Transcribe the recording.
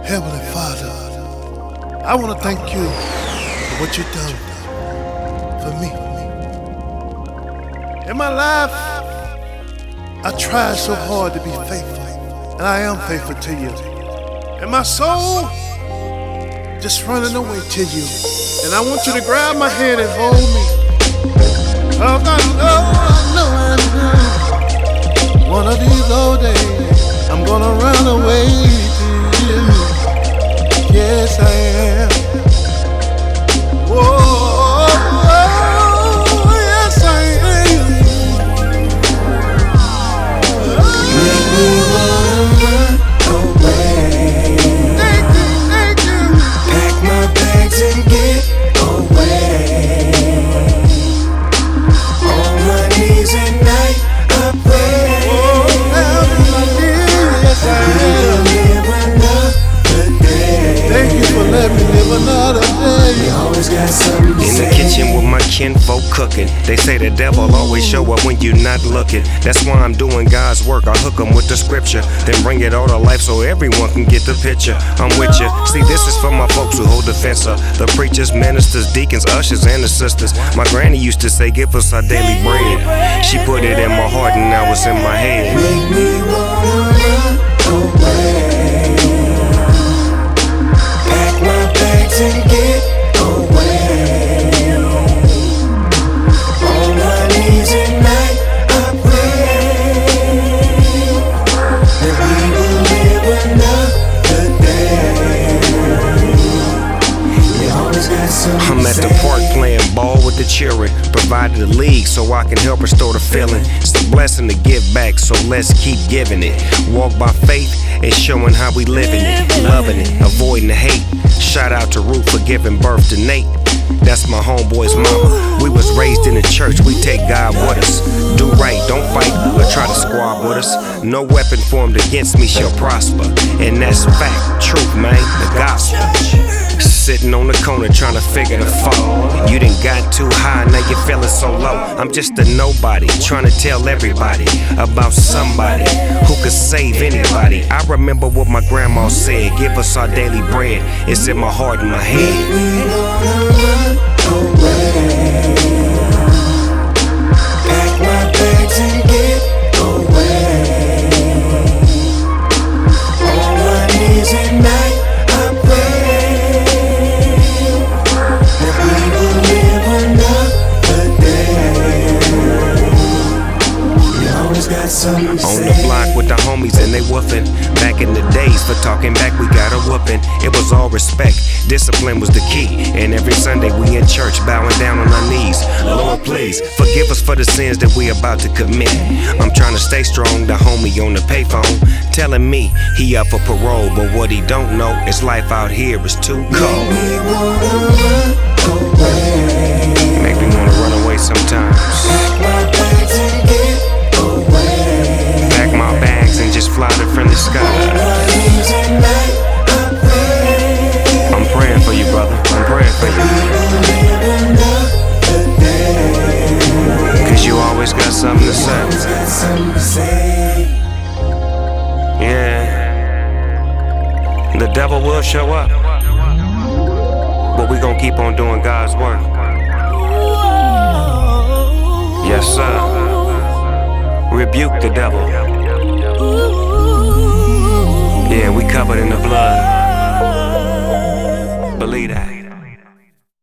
Heavenly Father, I want to thank you for what you've done for me. In my life, I tried so hard to be faithful, and I am faithful to you. And my soul just running away to you. And I want you to grab my hand and hold me. Oh, I know, one of these old days, I'm gonna run away to you. Yes, I am. Whoa, yes, I am. Make me wanna run away. Thank you. Pack my bags and get away. On my knees at night, I pray. Oh, yes, I am. Live another day. Thank you for letting me live another day. You always got something to In the say. kitchen with my kinfolk cooking. They say the devil always show up when you're not looking. That's why I'm doing God's work. I hook 'em with the scripture, then bring it all to life so everyone can get the picture. I'm with you. See, this is for my folks who hold the fence up. The preachers, ministers, deacons, ushers, and the sisters. My granny used to say, give us our daily bread. She put it in my heart and now it's in my head. Make me wanna run away. Pack my bags and get away. On my knees at night, I pray that we will live another day. You always got something I'm at to the say. park playing ball with the children. Provided a league so I can help restore the feeling. It's a blessing to give back, so let's keep giving it. Walk by faith and showing how we living it. Loving it, avoiding the hate. Shout out to Ruth for giving birth to Nate. That's my homeboy's mama. We was raised in the church, we take God with us. Do right, don't fight, or try to squab with us. No weapon formed against me shall prosper. And that's fact, truth, man, the gospel. Sitting on the corner trying to figure the fall. You done got too high, now you feeling so low. I'm just a nobody, trying to tell everybody about somebody who could save anybody. I remember what my grandma said, give us our daily bread. It's in my heart and my head. We wanna run away. Pack my bags and get away. On my knees at night, I pray that we will live another day. You always got something to On say. the block with the homies and they woofing. Back in the days for talking back we got a whooping. It was all respect, discipline was the key. And every Sunday we in church bowing down on our knees. Lord please, forgive us for the sins that we about to commit. I'm trying to stay strong, the homie on the payphone telling me he up for parole. But what he don't know is life out here is too cold. We wanna run away. Make me wanna run away sometimes. Pack my bags and get away. Pack my bags and just fly to friendly skies. My knees at night, I pray. I'm praying for you, brother. I'm praying for you. We will live another day. Cause you always got something to say. Always got something to say. Yeah. The devil will show up. But we gon' keep on doing God's work. Yes, sir. Rebuke the devil. Yeah, we covered in the blood. Believe that.